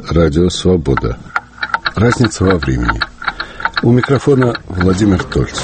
Радио Свобода. Разница во времени. У микрофона Владимир Тольц.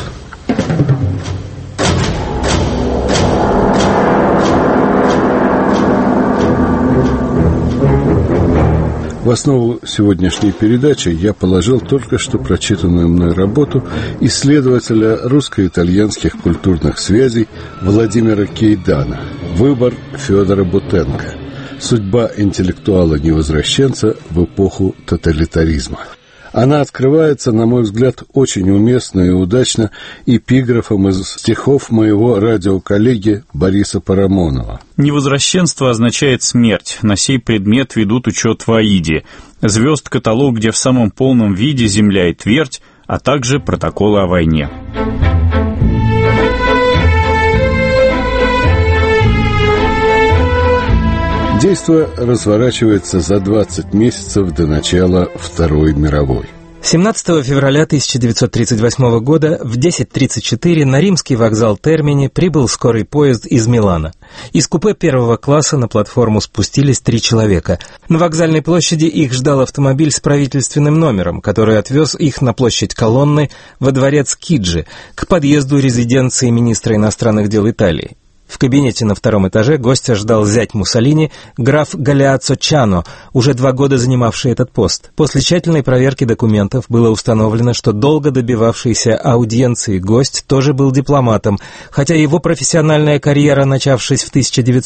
В основу сегодняшней передачи я положил только что прочитанную мной работу исследователя русско-итальянских культурных связей Владимира Кейдана «Выбор Федора Бутенко. Судьба интеллектуала-невозвращенца в эпоху тоталитаризма». Она открывается, на мой взгляд, очень уместно и удачно эпиграфом из стихов моего радиоколлеги Бориса Парамонова. «Невозвращенство означает смерть. На сей предмет ведут учет в Аиде. Звезд каталог, где в самом полном виде земля и твердь, а также протоколы о войне». Действо разворачивается за 20 месяцев до начала Второй мировой. 17 февраля 1938 года в 10:34 на римский вокзал Термини прибыл скорый поезд из Милана. Из купе первого класса на платформу спустились 3 человека. На вокзальной площади их ждал автомобиль с правительственным номером, который отвез их на площадь Колонны во дворец Киджи, к подъезду резиденции министра иностранных дел Италии. В кабинете на 2-м этаже гостя ждал зять Муссолини, граф Галеаццо Чано, уже 2 года занимавший этот пост. После тщательной проверки документов было установлено, что долго добивавшийся аудиенции гость тоже был дипломатом, хотя его профессиональная карьера, начавшись в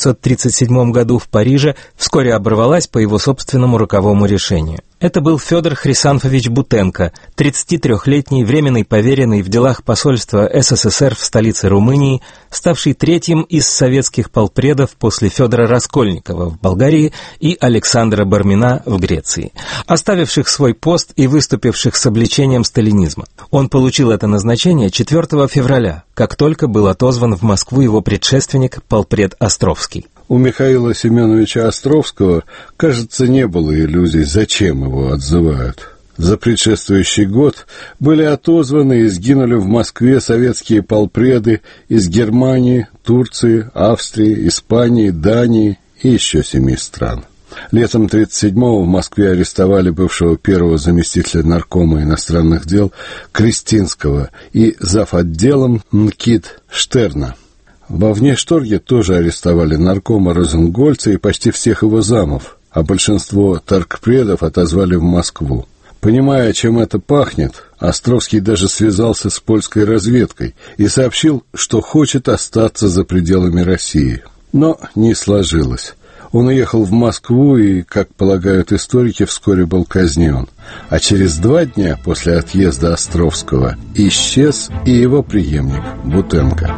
1937 году в Париже, вскоре оборвалась по его собственному роковому решению. Это был Федор Хрисанфович Бутенко, 33-летний временный поверенный в делах посольства СССР в столице Румынии, ставший 3-м из советских полпредов после Федора Раскольникова в Болгарии и Александра Бармина в Греции, оставивших свой пост и выступивших с обличением сталинизма. Он получил это назначение 4 февраля, как только был отозван в Москву его предшественник, полпред Островский. У Михаила Семеновича Островского, кажется, не было иллюзий, зачем его отзывают. За предшествующий год были отозваны и сгинули в Москве советские полпреды из Германии, Турции, Австрии, Испании, Дании и еще 7 стран. Летом 1937-го в Москве арестовали бывшего первого заместителя наркома иностранных дел Крестинского и завотделом МКИД Штерна. Во Внешторге тоже арестовали наркома Розенгольца и почти всех его замов, а большинство торгпредов отозвали в Москву. Понимая, чем это пахнет, Островский даже связался с польской разведкой и сообщил, что хочет остаться за пределами России. Но не сложилось. Он уехал в Москву и, как полагают историки, вскоре был казнен. А через 2 дня после отъезда Островского исчез и его преемник Бутенко.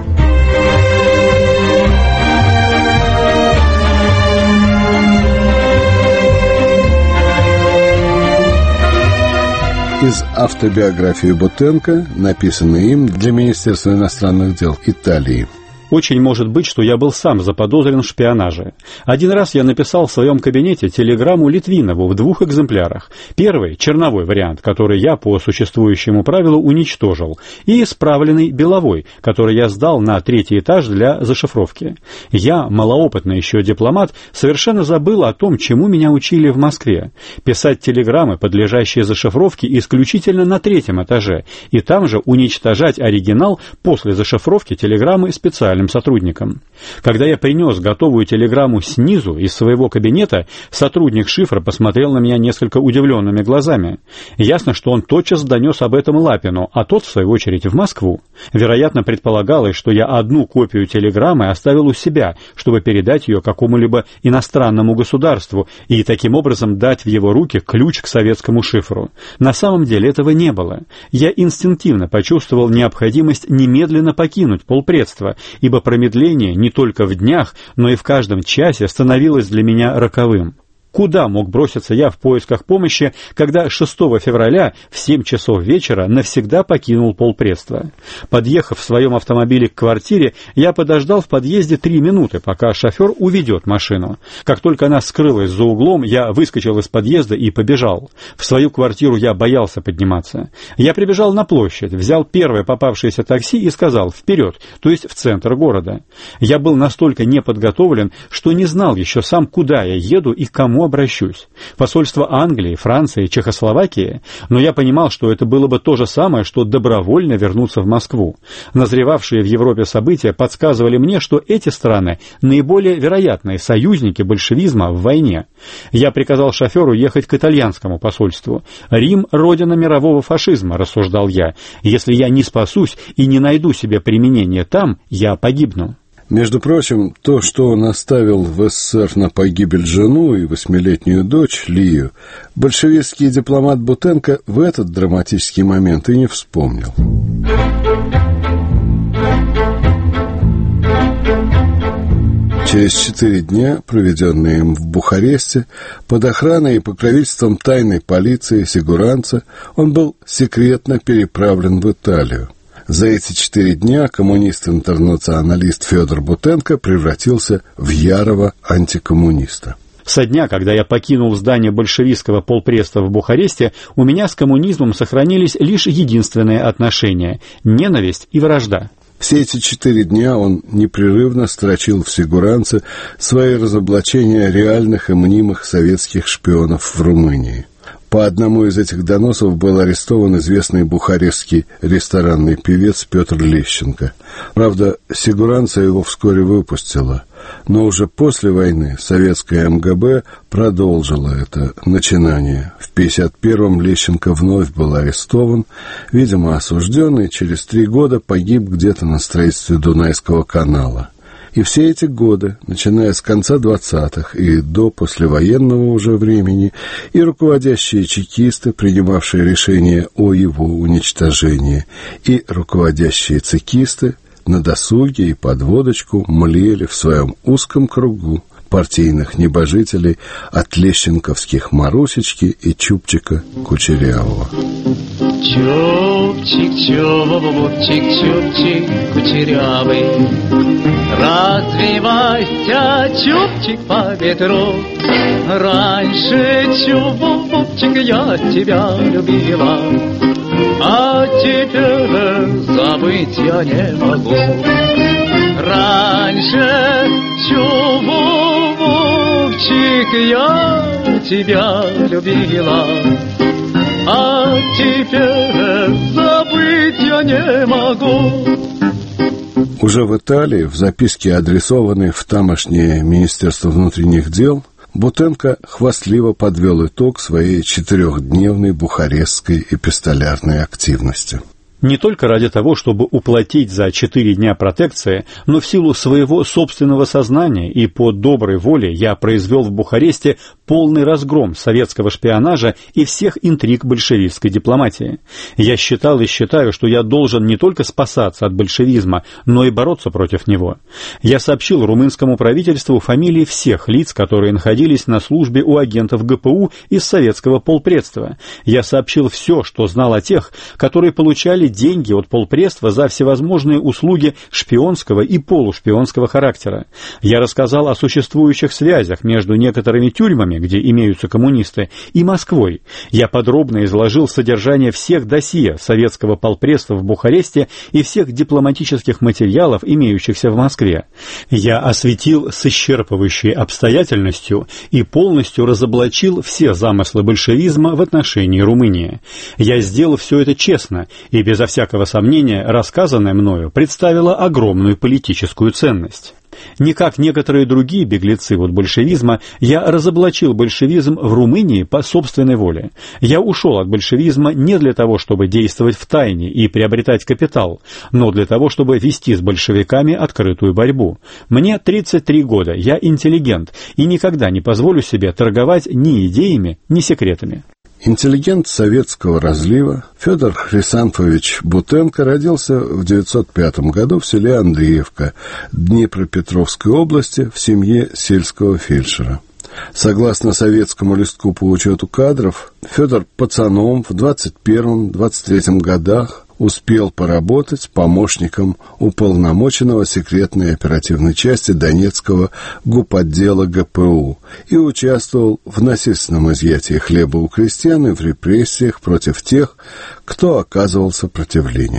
Из автобиографии Бутенко, написанной им для Министерства иностранных дел Италии. Очень может быть, что я был сам заподозрен в шпионаже. Один раз я написал в своем кабинете телеграмму Литвинову в 2 экземплярах. Первый — черновой вариант, который я по существующему правилу уничтожил, и исправленный беловой, который я сдал на 3-й этаж для зашифровки. Я, малоопытный еще дипломат, совершенно забыл о том, чему меня учили в Москве. Писать телеграммы, подлежащие зашифровке, исключительно на 3-м этаже, и там же уничтожать оригинал после зашифровки телеграммы специальным сотрудникам. Когда я принес готовую телеграмму снизу из своего кабинета, сотрудник шифра посмотрел на меня несколько удивленными глазами. Ясно, что он тотчас донес об этом Лапину, а тот, в свою очередь, в Москву. Вероятно, предполагалось, что я одну копию телеграммы оставил у себя, чтобы передать ее какому-либо иностранному государству и таким образом дать в его руки ключ к советскому шифру. На самом деле этого не было. Я инстинктивно почувствовал необходимость немедленно покинуть полпредство, ибо промедление не только в днях, но и в каждом часе становилось для меня роковым. Куда мог броситься я в поисках помощи, когда 6 февраля в 7 часов вечера навсегда покинул полпредства? Подъехав в своем автомобиле к квартире, я подождал в подъезде 3 минуты, пока шофер уведет машину. Как только она скрылась за углом, я выскочил из подъезда и побежал. В свою квартиру я боялся подниматься. Я прибежал на площадь, взял первое попавшееся такси и сказал «вперед», то есть в центр города. Я был настолько неподготовлен, что не знал еще сам, куда я еду и к кому кому обращусь? Посольство Англии, Франции, Чехословакии? Но я понимал, что это было бы то же самое, что добровольно вернуться в Москву. Назревавшие в Европе события подсказывали мне, что эти страны наиболее вероятные союзники большевизма в войне. Я приказал шоферу ехать к итальянскому посольству. «Рим — родина мирового фашизма», — рассуждал я. «Если я не спасусь и не найду себе применение там, я погибну». Между прочим, то, что он оставил в СССР на погибель жену и 8-летнюю дочь Лию, большевистский дипломат Бутенко в этот драматический момент и не вспомнил. Через 4 дня, проведенные им в Бухаресте, под охраной и покровительством тайной полиции Сигуранца, он был секретно переправлен в Италию. За эти 4 дня коммунист-интернационалист Федор Бутенко превратился в ярого антикоммуниста. Со дня, когда я покинул здание большевистского полпредства в Бухаресте, у меня с коммунизмом сохранились лишь единственные отношения – ненависть и вражда. Все эти 4 дня он непрерывно строчил в Сигуранце свои разоблачения реальных и мнимых советских шпионов в Румынии. По одному из этих доносов был арестован известный бухарестский ресторанный певец Петр Лещенко. Правда, Сигуранца его вскоре выпустила, но уже после войны советская МГБ продолжила это начинание. В 1951-м Лещенко вновь был арестован, видимо, осужден, и через 3 года погиб где-то на строительстве Дунайского канала. И все эти годы, начиная с конца 20-х и до послевоенного уже времени, и руководящие чекисты, принимавшие решение о его уничтожении, и руководящие цекисты на досуге и под водочку млели в своем узком кругу партийных небожителей от лещенковских Марусечки и Чубчика Кучерявого. Чубчик, чубчик, чубчик кучерявый, развивайся, чубчик, по ветру. Раньше, чубчик, я тебя любила, а теперь забыть я не могу. Раньше, чубчик, я тебя любила, а теперь забыть я не могу. Уже в Италии, в записке, адресованной в тамошнее Министерство внутренних дел, Бутенко хвастливо подвел итог своей 4-дневной бухарестской эпистолярной активности. Не только ради того, чтобы уплатить за 4 дня протекции, но в силу своего собственного сознания и по доброй воле я произвел в Бухаресте полный разгром советского шпионажа и всех интриг большевистской дипломатии. Я считал и считаю, что я должен не только спасаться от большевизма, но и бороться против него. Я сообщил румынскому правительству фамилии всех лиц, которые находились на службе у агентов ГПУ из советского полпредства. Я сообщил все, что знал о тех, которые получали деньги от полпредства за всевозможные услуги шпионского и полушпионского характера. Я рассказал о существующих связях между некоторыми тюрьмами, где имеются коммунисты, и Москвой. Я подробно изложил содержание всех досье советского полпредства в Бухаресте и всех дипломатических материалов, имеющихся в Москве. Я осветил с исчерпывающей обстоятельностью и полностью разоблачил все замыслы большевизма в отношении Румынии. Я сделал все это честно и безо всякого сомнения рассказанное мною представило огромную политическую ценность. Не как некоторые другие беглецы от большевизма, я разоблачил большевизм в Румынии по собственной воле. Я ушел от большевизма не для того, чтобы действовать в тайне и приобретать капитал, но для того, чтобы вести с большевиками открытую борьбу. Мне 33 года, я интеллигент и никогда не позволю себе торговать ни идеями, ни секретами. Интеллигент советского разлива Федор Хрисанфович Бутенко родился в 1905 году в селе Андреевка Днепропетровской области в семье сельского фельдшера. Согласно советскому листку по учету кадров, Федор пацаном в 21-23 годах успел поработать помощником уполномоченного секретной оперативной части Донецкого гупотдела ГПУ и участвовал в насильственном изъятии хлеба у крестьян и в репрессиях против тех, кто оказывал сопротивление.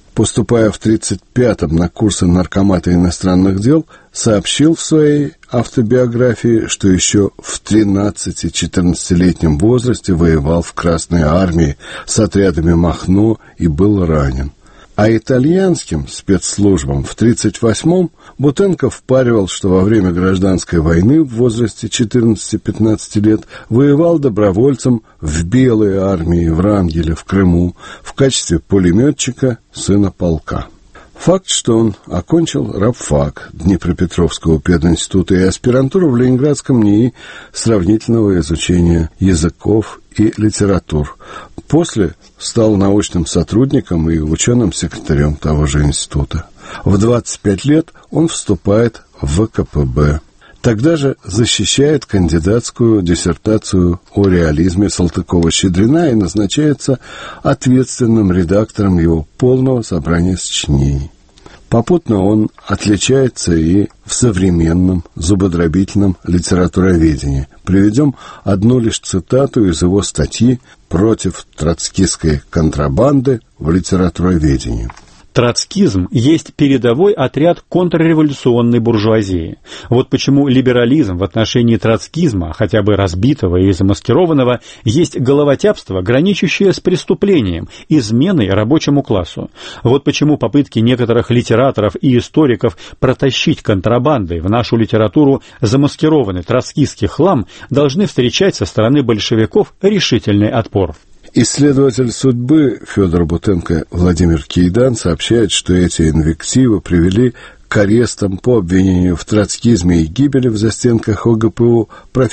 поступая в 1935-м на курсы наркомата иностранных дел, сообщил в своей автобиографии, что еще в 13-14-летнем возрасте воевал в Красной армии с отрядами Махно и был ранен. А итальянским спецслужбам в 1938-м Бутенко впаривал, что во время гражданской войны в возрасте 14-15 лет воевал добровольцем в Белой армии Врангеля в Крыму в качестве пулеметчика сына полка. Факт, что он окончил рабфак Днепропетровского пединститута и аспирантуру в Ленинградском НИИ сравнительного изучения языков и литератур. После стал научным сотрудником и ученым-секретарем того же института. В 25 лет он вступает в ВКПБ. Тогда же защищает кандидатскую диссертацию о реализме Салтыкова-Щедрина и назначается ответственным редактором его полного собрания сочинений. Попутно он отличается и в современном зубодробительном литературоведении. Приведем одну лишь цитату из его статьи «Против троцкистской контрабанды в литературоведении». Троцкизм есть передовой отряд контрреволюционной буржуазии. Вот почему либерализм в отношении троцкизма, хотя бы разбитого и замаскированного, есть головотяпство, граничащее с преступлением, изменой рабочему классу. Вот почему попытки некоторых литераторов и историков протащить контрабандой в нашу литературу замаскированный троцкистский хлам должны встречать со стороны большевиков решительный отпор. Исследователь судьбы Федор Бутенко Владимир Кейдан сообщает, что эти инвективы привели к арестам по обвинению в троцкизме и гибели в застенках ОГПУ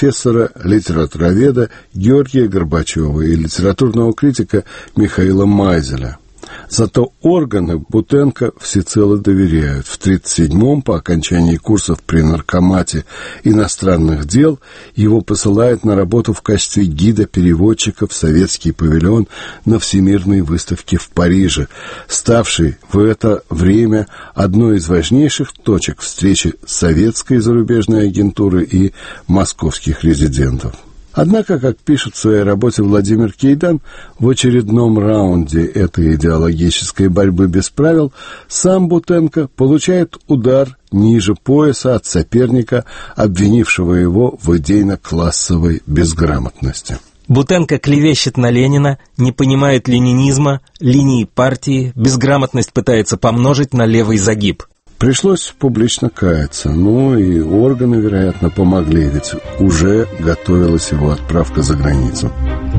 профессора-литературоведа Георгия Горбачева и литературного критика Михаила Майзеля. Зато органы Бутенко всецело доверяют. В 1937-м, по окончании курсов при наркомате иностранных дел, его посылают на работу в качестве гида-переводчика в советский павильон на Всемирной выставке в Париже, ставший в это время одной из важнейших точек встречи советской зарубежной агентуры и московских резидентов. Однако, как пишет в своей работе Владимир Кейдан, в очередном раунде этой идеологической борьбы без правил сам Бутенко получает удар ниже пояса от соперника, обвинившего его в идейно-классовой безграмотности. Бутенко клевещет на Ленина, не понимает ленинизма, линии партии, безграмотность пытается помножить на левый загиб. Пришлось публично каяться, и органы, вероятно, помогли, ведь уже готовилась его отправка за границу.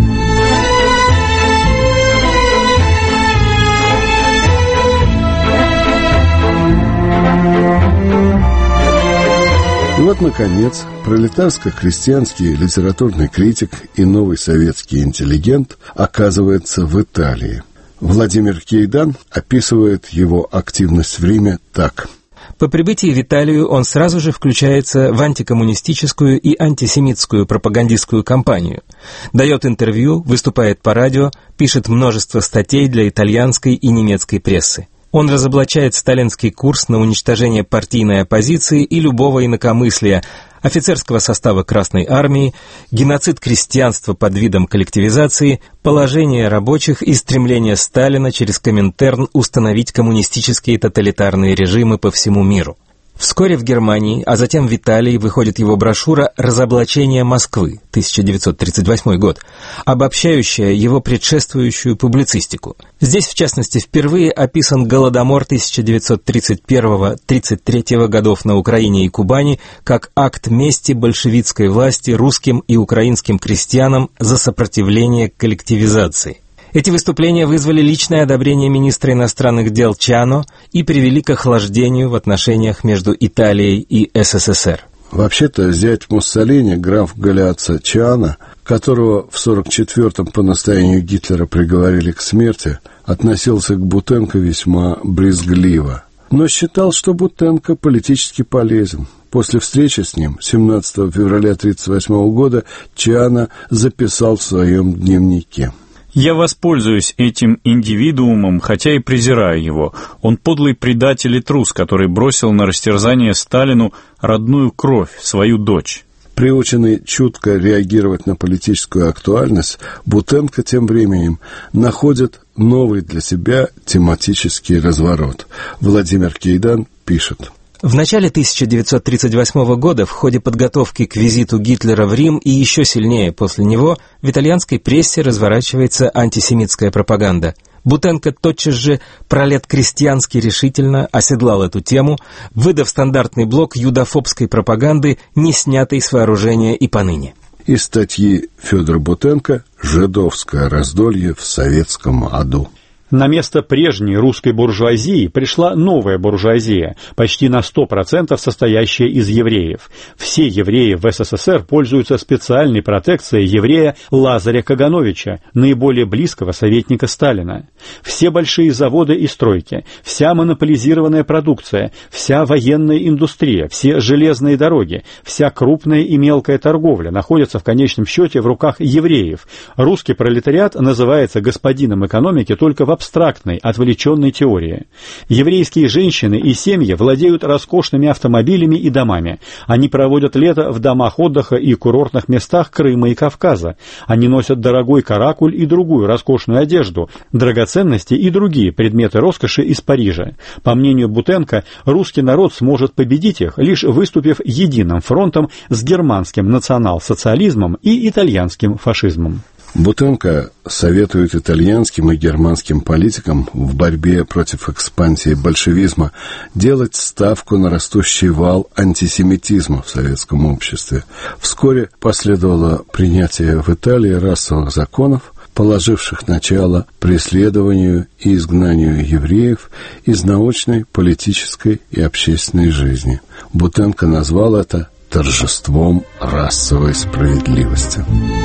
И вот, наконец, пролетарско-крестьянский литературный критик и новый советский интеллигент оказывается в Италии. Владимир Кейдан описывает его активность в Риме так. По прибытии в Италию он сразу же включается в антикоммунистическую и антисемитскую пропагандистскую кампанию. Дает интервью, выступает по радио, пишет множество статей для итальянской и немецкой прессы. Он разоблачает сталинский курс на уничтожение партийной оппозиции и любого инакомыслия, офицерского состава Красной армии, геноцид крестьянства под видом коллективизации, положение рабочих и стремление Сталина через Коминтерн установить коммунистические тоталитарные режимы по всему миру. Вскоре в Германии, а затем в Италии выходит его брошюра «Разоблачение Москвы», 1938 год, обобщающая его предшествующую публицистику. Здесь, в частности, впервые описан Голодомор 1931-33 годов на Украине и Кубани как акт мести большевистской власти русским и украинским крестьянам за сопротивление коллективизации. Эти выступления вызвали личное одобрение министра иностранных дел Чано и привели к охлаждению в отношениях между Италией и СССР. Вообще-то зять Муссолини, граф Галеаццо Чано, которого в 1944-м по настоянию Гитлера приговорили к смерти, относился к Бутенко весьма брезгливо. Но считал, что Бутенко политически полезен. После встречи с ним 17 февраля 1938 года Чано записал в своем дневнике. «Я воспользуюсь этим индивидуумом, хотя и презираю его. Он подлый предатель и трус, который бросил на растерзание Сталину родную кровь, свою дочь». Приученный чутко реагировать на политическую актуальность, Бутенко тем временем находит новый для себя тематический разворот. Владимир Кейдан пишет. В начале 1938 года в ходе подготовки к визиту Гитлера в Рим и еще сильнее после него в итальянской прессе разворачивается антисемитская пропаганда. Бутенко тотчас же пролеткрестьянски решительно оседлал эту тему, выдав стандартный блок юдофобской пропаганды, не снятой с вооружения и поныне. Из статьи Федора Бутенко «Жидовское раздолье в советском аду». На место прежней русской буржуазии пришла новая буржуазия, почти на 100% состоящая из евреев. Все евреи в СССР пользуются специальной протекцией еврея Лазаря Кагановича, наиболее близкого советника Сталина. Все большие заводы и стройки, вся монополизированная продукция, вся военная индустрия, все железные дороги, вся крупная и мелкая торговля находятся в конечном счете в руках евреев. Русский пролетариат называется господином экономики только в абстрактной, отвлеченной теории. Еврейские женщины и семьи владеют роскошными автомобилями и домами. Они проводят лето в домах отдыха и курортных местах Крыма и Кавказа. Они носят дорогой каракуль и другую роскошную одежду, драгоценности и другие предметы роскоши из Парижа. По мнению Бутенко, русский народ сможет победить их, лишь выступив единым фронтом с германским национал-социализмом и итальянским фашизмом. Бутенко советует итальянским и германским политикам в борьбе против экспансии большевизма делать ставку на растущий вал антисемитизма в советском обществе. Вскоре последовало принятие в Италии расовых законов, положивших начало преследованию и изгнанию евреев из научной, политической и общественной жизни. Бутенко назвал это торжеством расовой справедливости.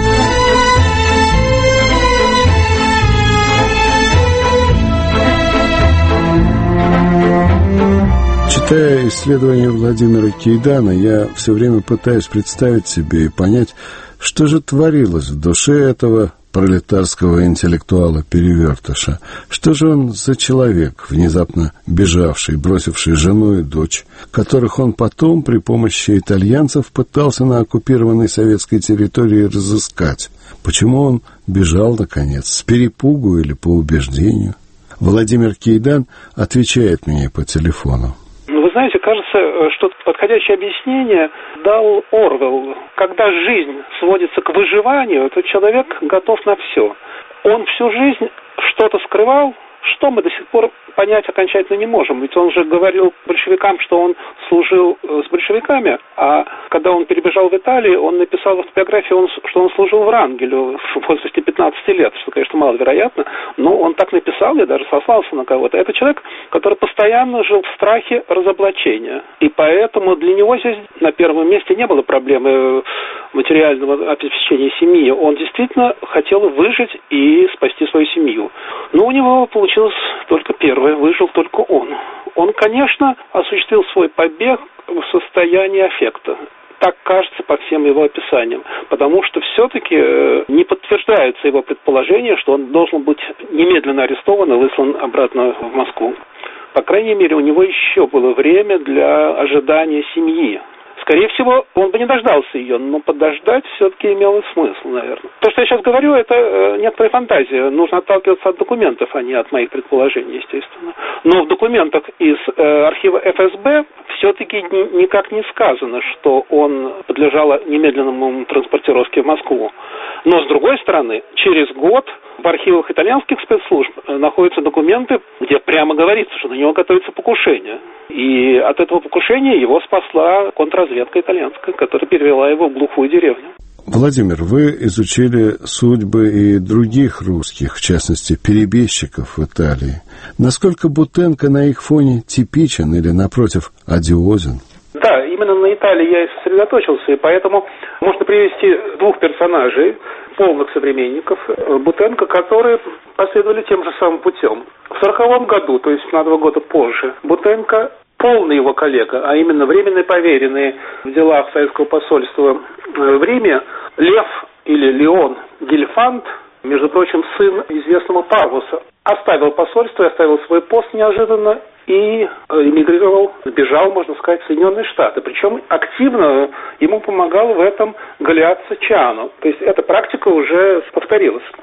Читая исследования Владимира Кейдана, я все время пытаюсь представить себе и понять, что же творилось в душе этого пролетарского интеллектуала-перевертыша. Что же он за человек, внезапно бежавший, бросивший жену и дочь, которых он потом при помощи итальянцев пытался на оккупированной советской территории разыскать? Почему он бежал, наконец, с перепугу или по убеждению? Владимир Кейдан отвечает мне по телефону. Вы знаете, кажется, что подходящее объяснение дал Орвелл. Когда жизнь сводится к выживанию, то человек готов на все. Он всю жизнь что-то скрывал, что мы до сих пор понять окончательно не можем. Ведь он же говорил большевикам, что он служил с большевиками, а когда он перебежал в Италию, он написал в автобиографии, что он служил в Рангелю в возрасте 15 лет, что, конечно, маловероятно, но он так написал и даже сослался на кого-то. Это человек, который постоянно жил в страхе разоблачения, и поэтому для него здесь на первом месте не было проблемы материального обеспечения семьи. Он действительно хотел выжить и спасти свою семью. Но у него получилось только первое, выжил только он. Он, конечно, осуществил свой побег в состоянии аффекта. Так кажется по всем его описаниям. Потому что все-таки не подтверждается его предположение, что он должен быть немедленно арестован и выслан обратно в Москву. По крайней мере, у него еще было время для ожидания семьи. Скорее всего, он бы не дождался ее, но подождать все-таки имело смысл, наверное. То, что я сейчас говорю, это некоторая фантазия. Нужно отталкиваться от документов, а не от моих предположений, естественно. Но в документах из архива ФСБ все-таки никак не сказано, что он подлежал немедленному транспортировке в Москву. Но, с другой стороны, через год в архивах итальянских спецслужб находятся документы, где прямо говорится, что на него готовится покушение. И от этого покушения его спасла контрразведка итальянская, которая перевела его в глухую деревню. Владимир, вы изучили судьбы и других русских, в частности, перебежчиков в Италии. Насколько Бутенко на их фоне типичен или, напротив, одиозен? Да, именно на Италии я и сосредоточился, и поэтому можно привести двух персонажей, полных современников Бутенко, которые последовали тем же самым путем. В 1940 году, то есть на 2 года позже, Бутенко, полный его коллега, а именно временный поверенный в делах советского посольства в Риме, Лев или Леон Гильфанд, между прочим, сын известного Парвуса, оставил посольство и оставил свой пост неожиданно и эмигрировал, бежал, можно сказать, в Соединенные Штаты. Причем активно ему помогал в этом Галиаццо Чиано. То есть эта практика уже повторилась. В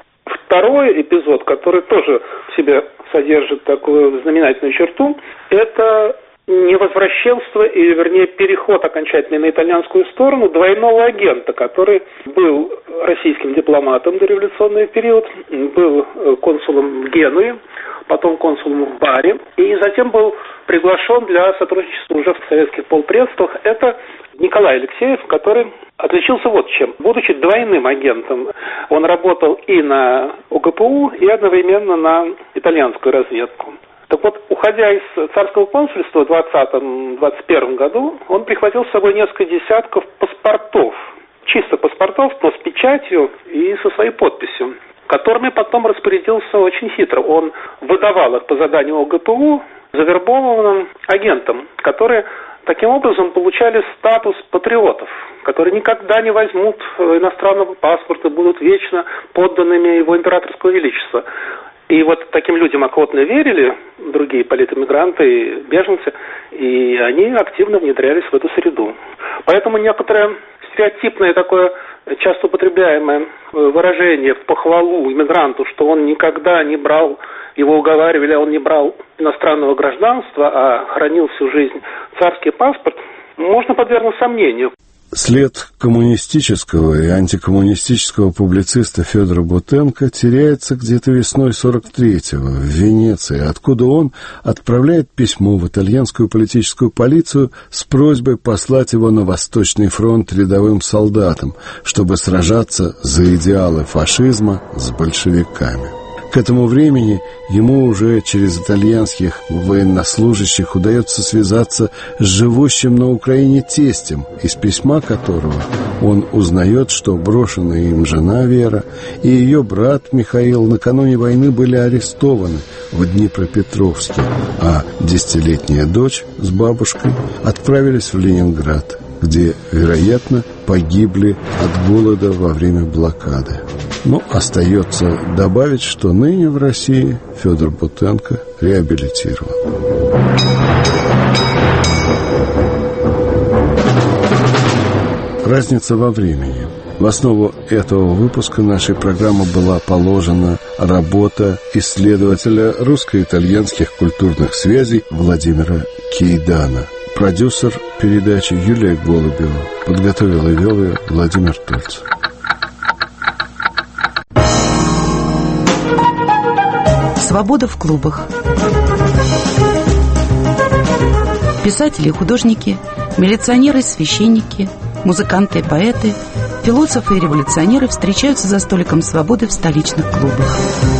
Второй эпизод, который тоже в себе содержит такую знаменательную черту, это невозвращенство, или, вернее, переход окончательный на итальянскую сторону двойного агента, который был российским дипломатом в дореволюционный период, был консулом в Генуе, потом консулом в Баре, и затем был приглашен для сотрудничества уже в советских полпредствах. Это Николай Алексеев, который отличился вот чем. Будучи двойным агентом, он работал и на ОГПУ, и одновременно на итальянскую разведку. Так вот, уходя из царского консульства в 2020-2021 году, он прихватил с собой несколько десятков паспортов. Чисто паспортов, но с печатью и со своей подписью, которыми потом распорядился очень хитро. Он выдавал их по заданию ОГПУ завербованным агентам, которые таким образом получали статус патриотов, которые никогда не возьмут иностранного паспорта, будут вечно подданными его императорского величества. И вот таким людям охотно верили другие политэмигранты и беженцы, и они активно внедрялись в эту среду. Поэтому некоторое стереотипное такое, часто употребляемое выражение в похвалу иммигранту, что он никогда не брал, его уговаривали, а он не брал иностранного гражданства, а хранил всю жизнь царский паспорт, можно подвергнуть сомнению. След коммунистического и антикоммунистического публициста Федора Бутенко теряется где-то весной 43-го в Венеции, откуда он отправляет письмо в итальянскую политическую полицию с просьбой послать его на Восточный фронт рядовым солдатам, чтобы сражаться за идеалы фашизма с большевиками. К этому времени ему уже через итальянских военнослужащих удается связаться с живущим на Украине тестем, из письма которого он узнает, что брошенная им жена Вера и ее брат Михаил накануне войны были арестованы в Днепропетровске, а 10-летняя дочь с бабушкой отправились в Ленинград, где, вероятно, погибли от голода во время блокады. Но остается добавить, что ныне в России Федор Бутенко реабилитирован. Разница во времени. В основу этого выпуска нашей программы была положена работа исследователя русско-итальянских культурных связей Владимира Кейдана. Продюсер передачи Юлия Голубева. Подготовил и вел ее Владимир Тульцев. Свобода в клубах. Писатели и художники, милиционеры и священники, музыканты и поэты, философы и революционеры встречаются за столиком свободы в столичных клубах.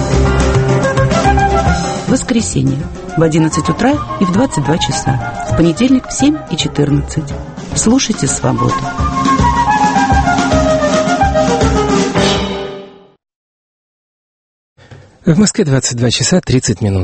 Воскресенье в 11 утра и в 22 часа. В понедельник в 7 и 14. Слушайте «Свободу». В Москве 22 часа 30 минут.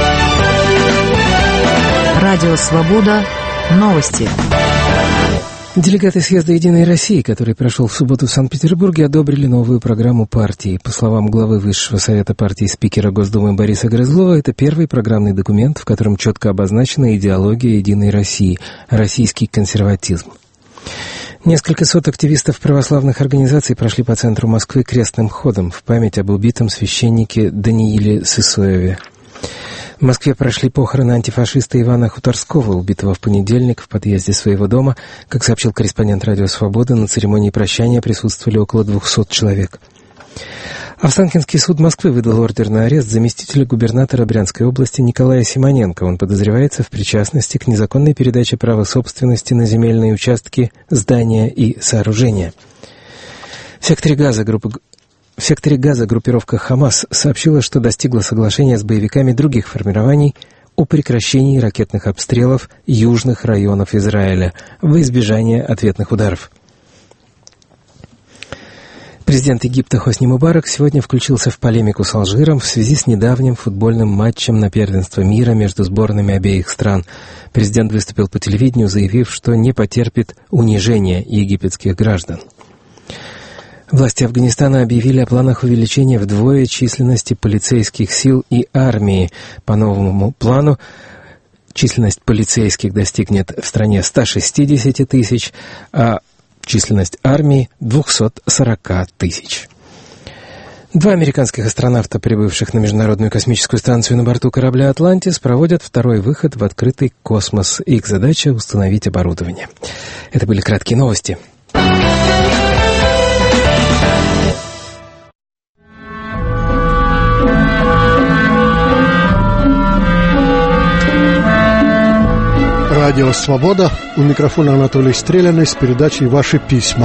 Радио «Свобода». Новости. Делегаты съезда «Единой России», который прошел в субботу в Санкт-Петербурге, одобрили новую программу партии. По словам главы Высшего совета партии спикера Госдумы Бориса Грызлова, это первый программный документ, в котором четко обозначена идеология «Единой России» – российский консерватизм. Несколько сот активистов православных организаций прошли по центру Москвы крестным ходом в память об убитом священнике Данииле Сысоеве. В Москве прошли похороны антифашиста Ивана Хуторского, убитого в понедельник в подъезде своего дома. Как сообщил корреспондент «Радио Свобода», на церемонии прощания присутствовали около 200 человек. Останкинский суд Москвы выдал ордер на арест заместителя губернатора Брянской области Николая Симоненко. Он подозревается в причастности к незаконной передаче права собственности на земельные участки, здания и сооружения. В секторе Газа группировка «Хамас» сообщила, что достигла соглашения с боевиками других формирований о прекращении ракетных обстрелов южных районов Израиля во избежание ответных ударов. Президент Египта Хосни Мубарак сегодня включился в полемику с Алжиром в связи с недавним футбольным матчем на первенство мира между сборными обеих стран. Президент выступил по телевидению, заявив, что не потерпит унижения египетских граждан. Власти Афганистана объявили о планах увеличения вдвое численности полицейских сил и армии. По новому плану численность полицейских достигнет в стране 160 тысяч, а численность армии 240 тысяч. Два американских астронавта, прибывших на Международную космическую станцию на борту корабля «Атлантис», проводят второй выход в открытый космос. Их задача — установить оборудование. Это были краткие новости. Радио «Свобода». У микрофона Анатолий Стреляный с передачей «Ваши письма».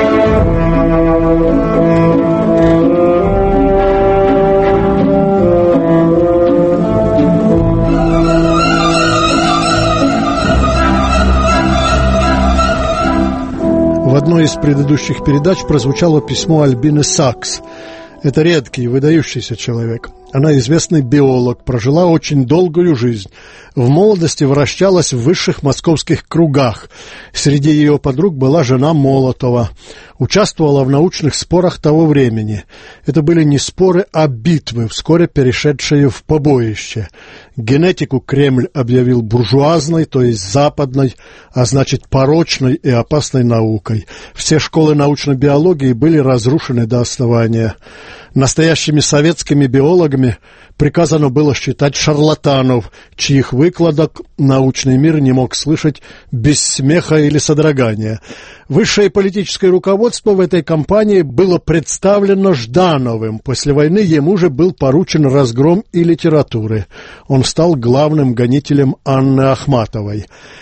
В одной из предыдущих передач прозвучало письмо Альбины Сакс. Это редкий, выдающийся человек. Она известный биолог, прожила очень долгую жизнь. В молодости вращалась в высших московских кругах. Среди ее подруг была жена Молотова. Участвовала в научных спорах того времени. Это были не споры, а битвы, вскоре перешедшие в побоище. Генетику Кремль объявил буржуазной, то есть западной, а значит порочной и опасной наукой. Все школы научной биологии были разрушены до основания. Настоящими советскими биологами приказано было считать шарлатанов, чьих выкладок научный мир не мог слышать без смеха или содрогания. Высшее политическое руководство в этой кампании было представлено Ждановым. После войны ему же был поручен разгром и литературы. Он стал главным гонителем Анны Ахматовой.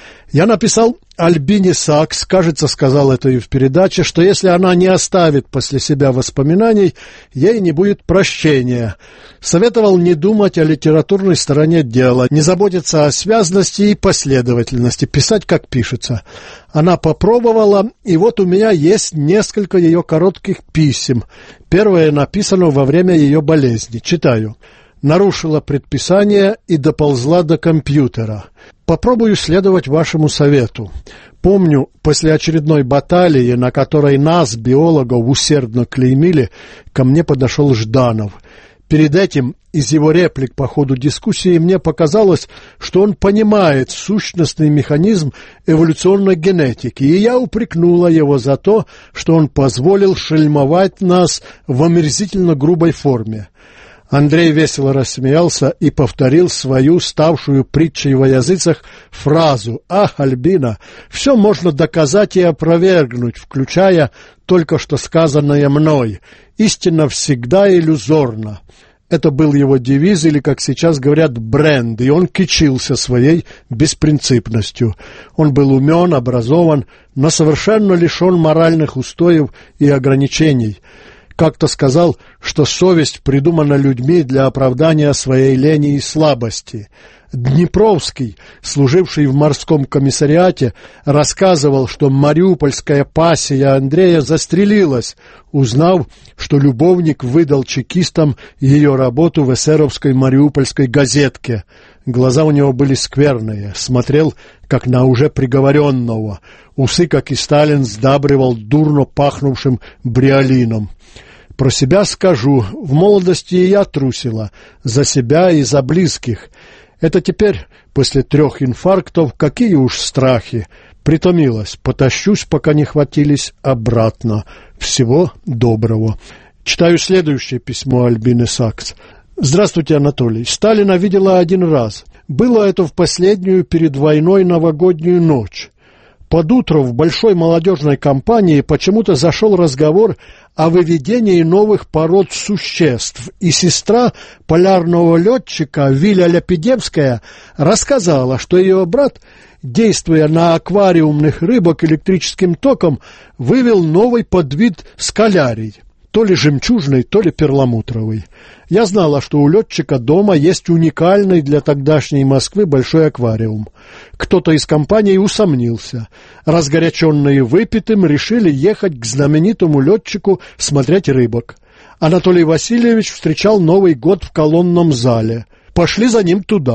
Я написал Альбине Сакс, кажется, сказал это и в передаче, что если она не оставит после себя воспоминаний, ей не будет прощения. Советовал не думать о литературной стороне дела, не заботиться о связности и последовательности, писать как пишется. Она попробовала, и вот у меня есть несколько ее коротких писем. Первое написано во время ее болезни. Читаю. Нарушила предписание и доползла до компьютера. Попробую следовать вашему совету. Помню, после очередной баталии, на которой нас, биологов, усердно клеймили, ко мне подошел Жданов. Перед этим из его реплик по ходу дискуссии мне показалось, что он понимает сущностный механизм эволюционной генетики, и я упрекнула его за то, что он позволил шельмовать нас в омерзительно грубой форме. Андрей весело рассмеялся и повторил свою, ставшую притчей во языцах, фразу «Ах, Альбина, все можно доказать и опровергнуть, включая только что сказанное мной. Истина всегда иллюзорна». Это был его девиз, или, как сейчас говорят, бренд, и он кичился своей беспринципностью. Он был умен, образован, но совершенно лишен моральных устоев и ограничений. Как-то сказал, что совесть придумана людьми для оправдания своей лени и слабости. Днепровский, служивший в морском комиссариате, рассказывал, что мариупольская пассия Андрея застрелилась, узнав, что любовник выдал чекистам ее работу в эсеровской мариупольской газетке. Глаза у него были скверные, смотрел, как на уже приговоренного. Усы, как и Сталин, сдабривал дурно пахнувшим бриолином. Про себя скажу, в молодости и я трусила, за себя и за близких. Это теперь, после 3 инфарктов, какие уж страхи. Притомилась, потащусь, пока не хватились, обратно. Всего доброго. Читаю следующее письмо Альбины Сакс. Здравствуйте, Анатолий. Сталина видела 1 раз. Было это в последнюю перед войной новогоднюю ночь. Под утро в большой молодежной компании почему-то зашел разговор о выведении новых пород существ, и сестра полярного летчика Виля Ляпидевская рассказала, что ее брат, действуя на аквариумных рыбок электрическим током, вывел новый подвид скалярий, то ли жемчужный, то ли перламутровый. Я знала, что у летчика дома есть уникальный для тогдашней Москвы большой аквариум. Кто-то из компании усомнился. Разгоряченные выпитым, решили ехать к знаменитому летчику смотреть рыбок. Анатолий Васильевич встречал Новый год в колонном зале. Пошли за ним туда.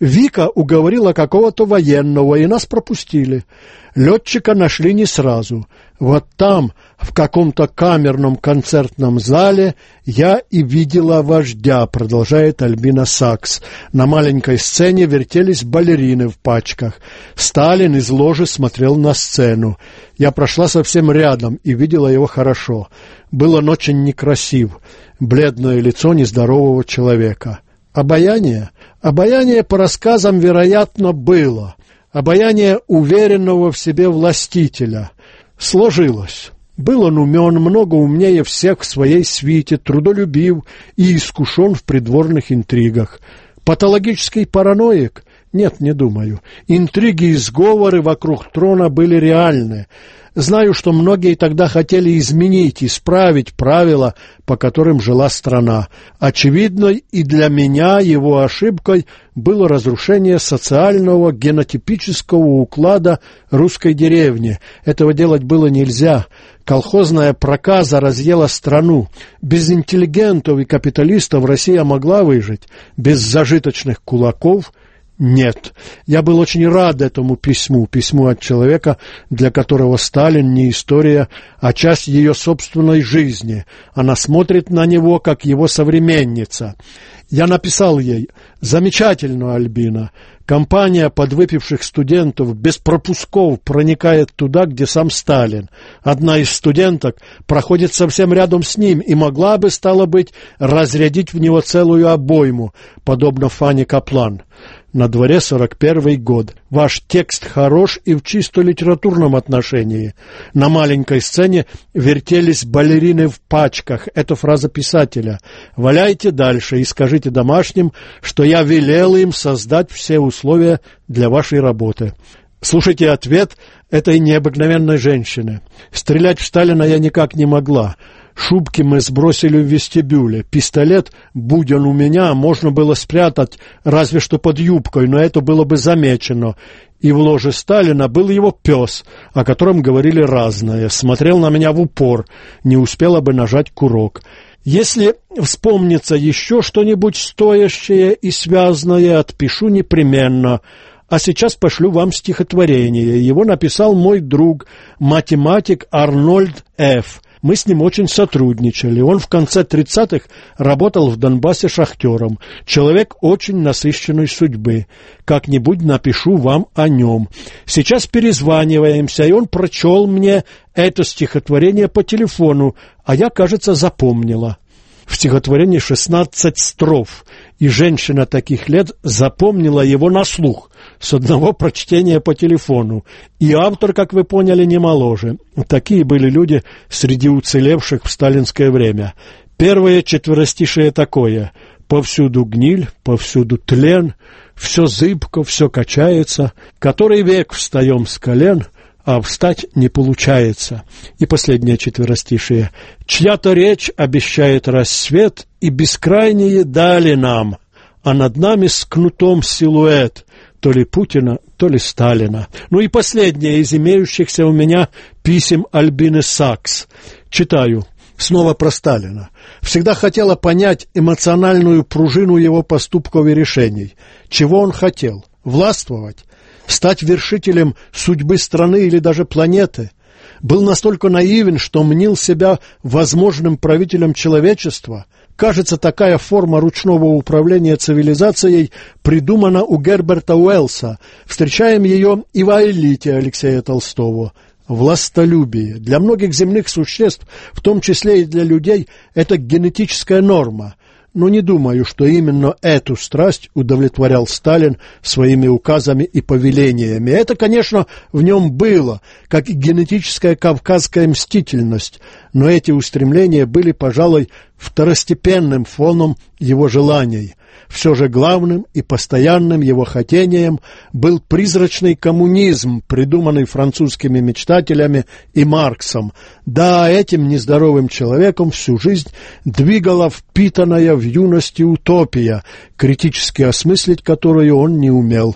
Вика уговорила какого-то военного, и нас пропустили. Летчика нашли не сразу. Вот там, в каком-то камерном концертном зале, я и видела вождя, продолжает Альбина Сакс. На маленькой сцене вертелись балерины в пачках. Сталин из ложи смотрел на сцену. Я прошла совсем рядом и видела его хорошо. Был он очень некрасив. Бледное лицо нездорового человека. Обаяние? Обаяние, по рассказам, вероятно, было. Обаяние уверенного в себе властителя. Сложилось. Был он умен, много умнее всех в своей свите, трудолюбив и искушен в придворных интригах. Патологический параноик? Нет, не думаю. Интриги и сговоры вокруг трона были реальны. Знаю, что многие тогда хотели изменить, исправить правила, по которым жила страна. Очевидной и для меня его ошибкой было разрушение социального генотипического уклада русской деревни. Этого делать было нельзя. Колхозная проказа разъела страну. Без интеллигентов и капиталистов Россия могла выжить. Без зажиточных кулаков – нет. Я был очень рад этому письму от человека, для которого Сталин не история, а часть ее собственной жизни. Она смотрит на него, как его современница. Я написал ей: «Замечательно, Альбина. Компания подвыпивших студентов без пропусков проникает туда, где сам Сталин. Одна из студенток проходит совсем рядом с ним и могла бы, стало быть, разрядить в него целую обойму, подобно Фанни Каплан. На дворе 41-й год. Ваш текст хорош и в чисто литературном отношении. На маленькой сцене вертелись балерины в пачках. Это фраза писателя. Валяйте дальше и скажите домашним, что я велел им создать все условия для вашей работы». Слушайте ответ этой необыкновенной женщины. Стрелять в Сталина я никак не могла. Шубки мы сбросили в вестибюле. Пистолет, будь он у меня, можно было спрятать разве что под юбкой, но это было бы замечено. И в ложе Сталина был его пес, о котором говорили разное. Смотрел на меня в упор, не успела бы нажать курок. Если вспомнится еще что-нибудь стоящее и связанное, отпишу непременно. А сейчас пошлю вам стихотворение. Его написал мой друг, математик Арнольд Ф. Мы с ним очень сотрудничали. Он в конце 30-х работал в Донбассе шахтером. Человек очень насыщенной судьбы. Как-нибудь напишу вам о нем. Сейчас перезваниваемся, и он прочел мне это стихотворение по телефону, а я, кажется, запомнила. В стихотворении 16 строф, и женщина таких лет запомнила его на слух, с одного прочтения по телефону. И автор, как вы поняли, не моложе. Такие были люди среди уцелевших в сталинское время. Первое четверостишее такое: «Повсюду гниль, повсюду тлен, все зыбко, все качается, который век встаем с колен, а встать не получается». И последнее четверостишее: «Чья-то речь обещает рассвет и бескрайние дали нам, а над нами с кнутом силуэт, то ли Путина, то ли Сталина». Ну и последнее из имеющихся у меня писем Альбины Сакс. Читаю. Снова про Сталина. Всегда хотела понять эмоциональную пружину его поступков и решений. Чего он хотел? Властвовать? Стать вершителем судьбы страны или даже планеты? Был настолько наивен, что мнил себя возможным правителем человечества? Кажется, такая форма ручного управления цивилизацией придумана у Герберта Уэллса. Встречаем ее и в «Аэлите» Алексея Толстого. Властолюбие. Для многих земных существ, в том числе и для людей, это генетическая норма. Но не думаю, что именно эту страсть удовлетворял Сталин своими указами и повелениями. Это, конечно, в нем было, как и генетическая кавказская мстительность, но эти устремления были, пожалуй, второстепенным фоном его желаний. Все же главным и постоянным его хотением был призрачный коммунизм, придуманный французскими мечтателями и Марксом. Да, этим нездоровым человеком всю жизнь двигала впитанная в юности утопия, критически осмыслить которую он не умел.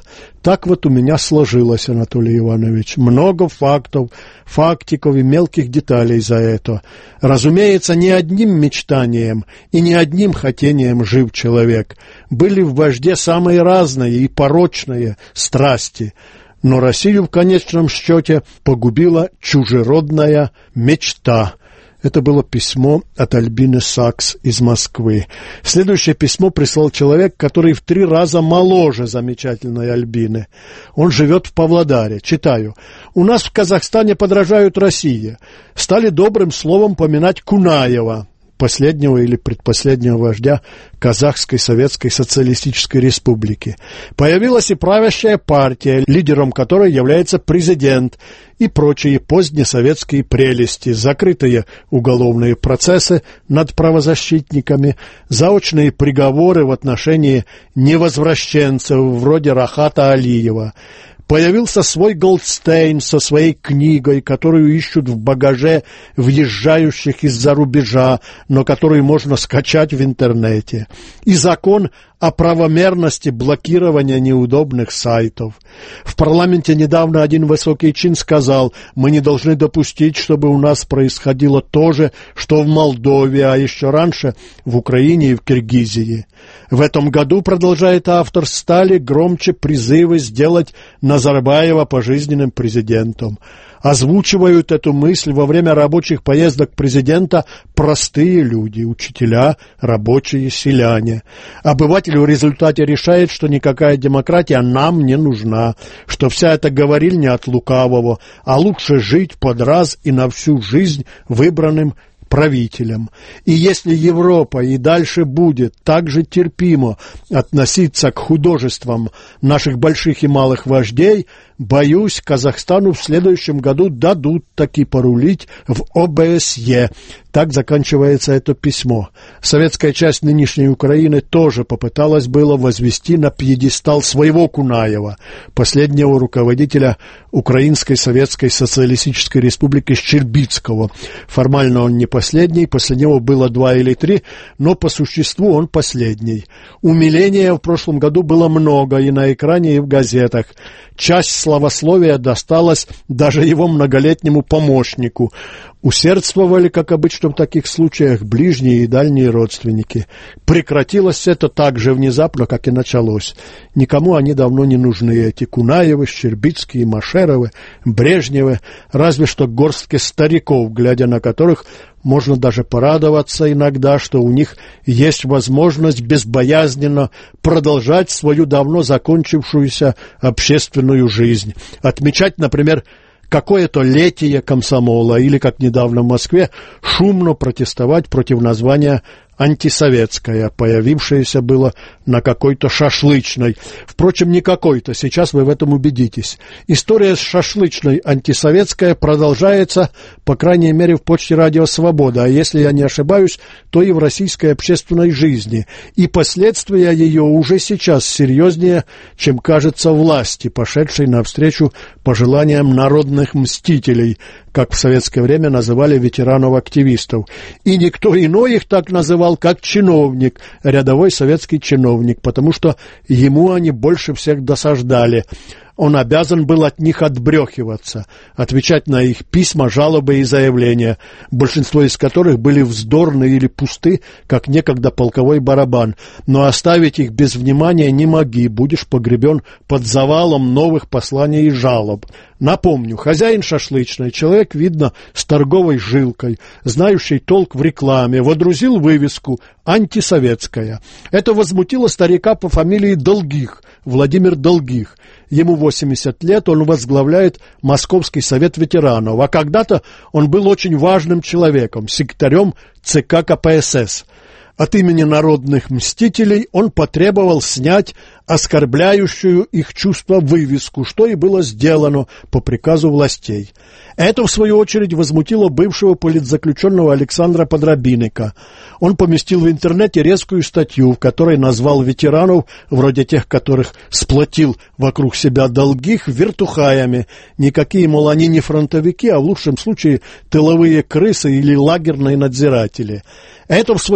Так вот у меня сложилось, Анатолий Иванович. Много фактов, фактиков и мелких деталей за это. Разумеется, не одним мечтанием и не одним хотением жив человек. Были в вожде самые разные и порочные страсти. Но Россию в конечном счете погубила чужеродная мечта. Это было письмо от Альбины Сакс из Москвы. Следующее письмо прислал человек, который в 3 раза моложе замечательной Альбины. Он живет в Павлодаре. Читаю. «У нас в Казахстане подражают России. Стали добрым словом поминать Кунаева, последнего или предпоследнего вождя Казахской Советской Социалистической Республики. Появилась и правящая партия, лидером которой является президент, и прочие позднесоветские прелести, закрытые уголовные процессы над правозащитниками, заочные приговоры в отношении невозвращенцев вроде Рахата Алиева. Появился свой Голдстейн со своей книгой, которую ищут в багаже въезжающих из-за рубежа, но которую можно скачать в интернете. И закон о правомерности блокирования неудобных сайтов. В парламенте недавно один высокий чин сказал: мы не должны допустить, чтобы у нас происходило то же, что в Молдове, а еще раньше в Украине и в Киргизии. В этом году, продолжает автор, стали громче призывы сделать Назарбаева пожизненным президентом. Озвучивают эту мысль во время рабочих поездок президента простые люди, учителя, рабочие, селяне. Обыватель в результате решает, что никакая демократия нам не нужна, что вся эта говорильня от лукавого, а лучше жить под раз и на всю жизнь выбранным правителем. И если Европа и дальше будет так же терпимо относиться к художествам наших больших и малых вождей, боюсь, Казахстану в следующем году дадут таки порулить в ОБСЕ. Так заканчивается это письмо. Советская часть нынешней Украины тоже попыталась было возвести на пьедестал своего Кунаева, последнего руководителя Украинской Советской Социалистической Республики Щербицкого. Формально он не последний, после него было 2 или 3, но по существу он последний. Умиления в прошлом году было много и на экране, и в газетах. Часть славословия досталась даже его многолетнему помощнику. Усердствовали, как обычно в таких случаях, ближние и дальние родственники. Прекратилось это так же внезапно, как и началось. Никому они давно не нужны, эти Кунаевы, Щербицкие, Машеровы, Брежневы, разве что горстке стариков, глядя на которых можно даже порадоваться иногда, что у них есть возможность безбоязненно продолжать свою давно закончившуюся общественную жизнь. Отмечать, например, какое-то летие комсомола или, как недавно в Москве, шумно протестовать против названия «антисоветская», появившееся было на какой-то шашлычной. Впрочем, не какой-то, сейчас вы в этом убедитесь. История с шашлычной антисоветская продолжается, по крайней мере, в почте «Радио Свобода», а если я не ошибаюсь, то и в российской общественной жизни. И последствия ее уже сейчас серьезнее, чем кажется власти, пошедшей навстречу пожеланиям народных мстителей, как в советское время называли ветеранов-активистов. И никто иной их так называл, как чиновник, рядовой советский чиновник, потому что ему они больше всех досаждали. Он обязан был от них отбрехиваться, отвечать на их письма, жалобы и заявления, большинство из которых были вздорны или пусты, как некогда полковой барабан. Но оставить их без внимания не моги, будешь погребен под завалом новых посланий и жалоб. Напомню, хозяин шашлычной, человек, видно, с торговой жилкой, знающий толк в рекламе, водрузил вывеску «Антисоветская». Это возмутило старика по фамилии Долгих, Владимир Долгих. Ему 80 лет, он возглавляет Московский совет ветеранов, а когда-то он был очень важным человеком, секретарем ЦК КПСС. От имени народных мстителей он потребовал снять оскорбляющую их чувства вывеску, что и было сделано по приказу властей. Это, в свою очередь, возмутило бывшего политзаключенного Александра Подробинника. Он поместил в интернете резкую статью, в которой назвал ветеранов, вроде тех, которых сплотил вокруг себя Долгих, вертухаями. Никакие, мол, они не фронтовики, а в лучшем случае тыловые крысы или лагерные надзиратели. Это, в свою очередь,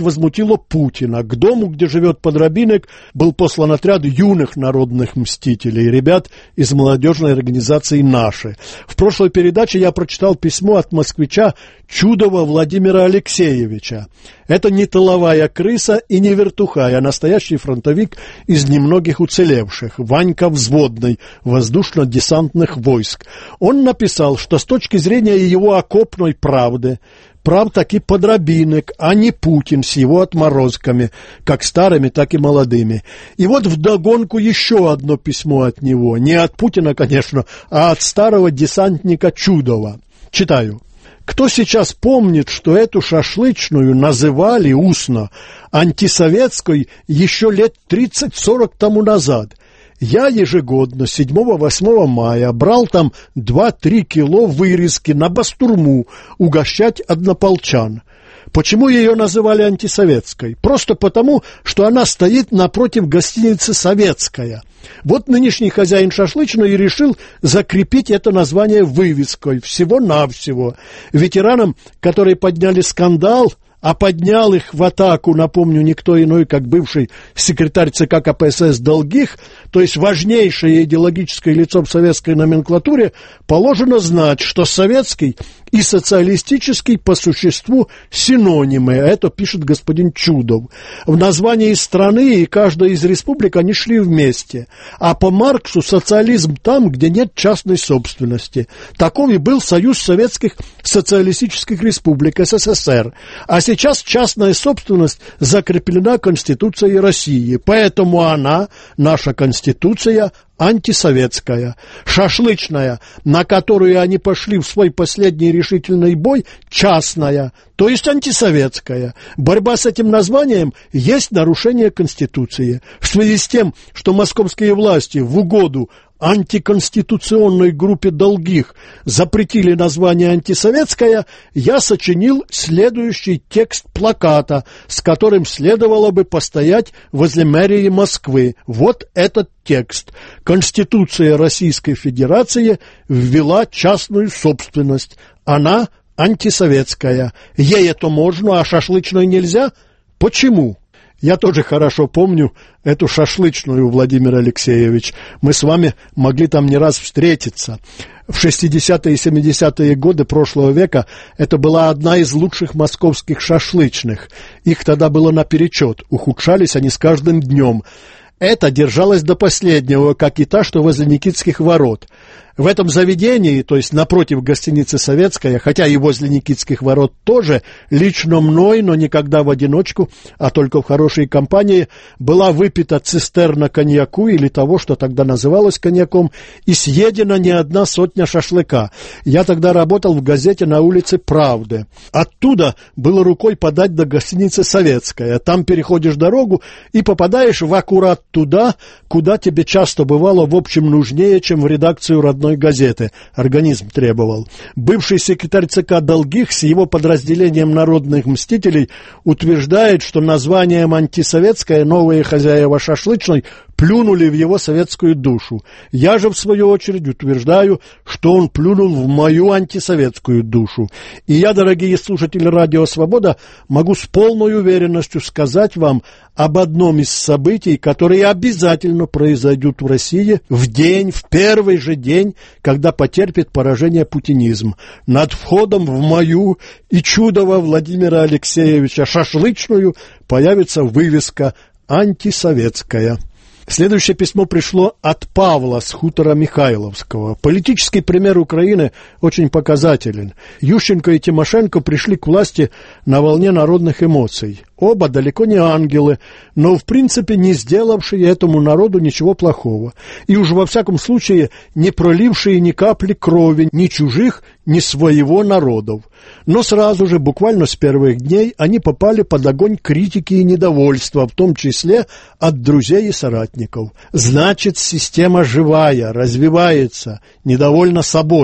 возмутило Путина. К дому, где живет Подробинек, был послан отряд юных народных мстителей, ребят из молодежной организации «Наши». В прошлой передаче я прочитал письмо от москвича Чудова Владимира Алексеевича. Это не тыловая крыса и не вертухай, а настоящий фронтовик из немногих уцелевших, Ванька Взводный, воздушно-десантных войск. Он написал, что с точки зрения его окопной правды, прав таки Подробинек, а не Путин с его отморозками, как старыми, так и молодыми. И вот вдогонку еще одно письмо от него, не от Путина, конечно, а от старого десантника Чудова. Читаю. Кто сейчас помнит, что эту шашлычную называли устно антисоветской еще лет 30-40 тому назад? Я ежегодно 7-8 мая брал там 2-3 кило вырезки на бастурму угощать однополчан. Почему ее называли антисоветской? Просто потому, что она стоит напротив гостиницы «Советская». Вот нынешний хозяин шашлычной и решил закрепить это название вывеской всего-навсего. Ветеранам, которые подняли скандал, а поднял их в атаку, напомню, никто иной, как бывший секретарь ЦК КПСС Долгих, то есть важнейшее идеологическое лицо в советской номенклатуре, положено знать, что советский и социалистический по существу синонимы. Это пишет господин Чудов. В названии страны и каждой из республик они шли вместе. А по Марксу социализм там, где нет частной собственности. Таков и был Союз Советских Социалистических Республик СССР. А сейчас частная собственность закреплена Конституцией России. Поэтому она, наша Конституция, антисоветская. Шашлычная, на которую они пошли в свой последний решительный бой, частная, то есть антисоветская. Борьба с этим названием есть нарушение Конституции. В связи с тем, что московские власти в угоду антиконституционной группе Долгих запретили название антисоветское, я сочинил следующий текст плаката, с которым следовало бы постоять возле мэрии Москвы. Вот этот текст. Конституция Российской Федерации ввела частную собственность. Она антисоветская. Ей это можно, а шашлычной нельзя? Почему? Я тоже хорошо помню эту шашлычную, Владимир Алексеевич. Мы с вами могли там не раз встретиться. В 60-е и 70-е годы прошлого века это была одна из лучших московских шашлычных. Их тогда было наперечет. Ухудшались они с каждым днем. Это держалось до последнего, как и та, что возле Никитских ворот. В этом заведении, то есть напротив гостиницы «Советская», хотя и возле Никитских ворот тоже, лично мной, но никогда в одиночку, а только в хорошей компании, была выпита цистерна коньяку или того, что тогда называлось коньяком, и съедена не одна сотня шашлыка. Я тогда работал в газете на улице Правды. Оттуда было рукой подать до гостиницы «Советская». Там переходишь дорогу и попадаешь в аккурат туда, куда тебе часто бывало в общем нужнее, чем в редакцию родной газеты. Организм требовал. Бывший секретарь ЦК Долгих с его подразделением народных мстителей утверждает, что названием антисоветская новые хозяева шашлычной плюнули в его советскую душу. Я же, в свою очередь, утверждаю, что он плюнул в мою антисоветскую душу. И я, дорогие слушатели Радио Свобода, могу с полной уверенностью сказать вам об одном из событий, которые обязательно произойдут в России в первый же день, когда потерпит поражение путинизм. Над входом в мою и Чудова Владимира Алексеевича шашлычную появится вывеска «Антисоветская». Следующее письмо пришло от Павла с хутора Михайловского. Политический пример Украины очень показателен. Ющенко и Тимошенко пришли к власти на волне народных эмоций. Оба далеко не ангелы, но в принципе не сделавшие этому народу ничего плохого. И уж во всяком случае не пролившие ни капли крови ни чужих, ни своего народов. Но сразу же, буквально с первых дней, они попали под огонь критики и недовольства, в том числе от друзей и соратников. Значит, система живая, развивается, недовольна собой.